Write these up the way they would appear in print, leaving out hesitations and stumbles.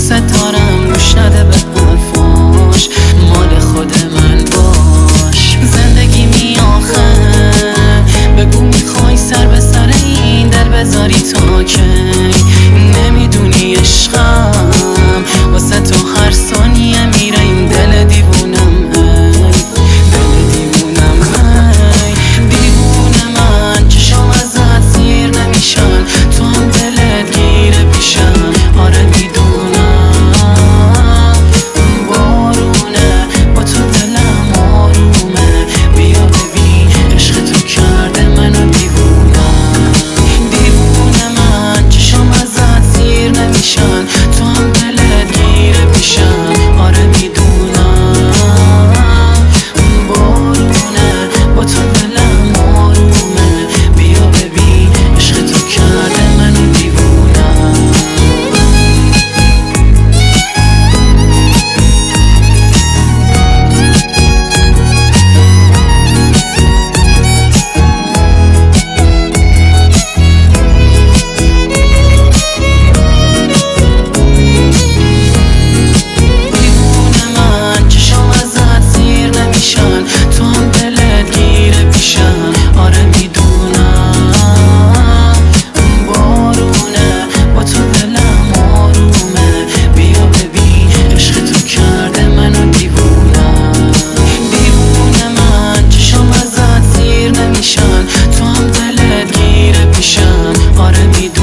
دارم گوش نده به حرفاش، مال خود من باش. زندگی آخه بگو میخوای سر به سر این دل بذاری تا کی؟ نمیدونی عشقم واسه تو هر ثانیه میره این دل دیوونم، دل دیوونم، دیوونه من. چشم ازت سیر نمیشن، تو هم دلت گیره پیشم. آره میدونم بارونه با تو دلم آرومه، بیا ببین عشق تو کرده منو دیوونم. دیوونه من، چشم ازت سیر نمیشن، تو هم دلت گیره پیشم. آره میدونم بارونه با تو دلم آرومه، بیا ببین عشق تو کرده منو دیوونم. تو هم دلت گیره پیشم. آره میدونم بارونه با تو دلم آرومه، بیا ببین عشق تو کرده منو دیوونم. دیوونه من، چشم ازت سیر نمیشن، تو هم دلت گیره پیشم. آره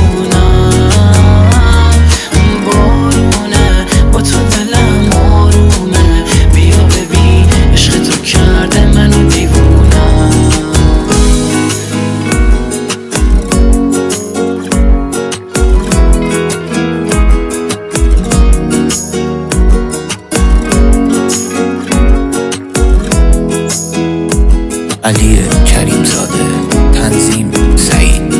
میدونم بارونه با تو دلم آرومه، بیا ببین عشق تو کرده منو دیوونم. علی کریم زاده، تنظیم سعید.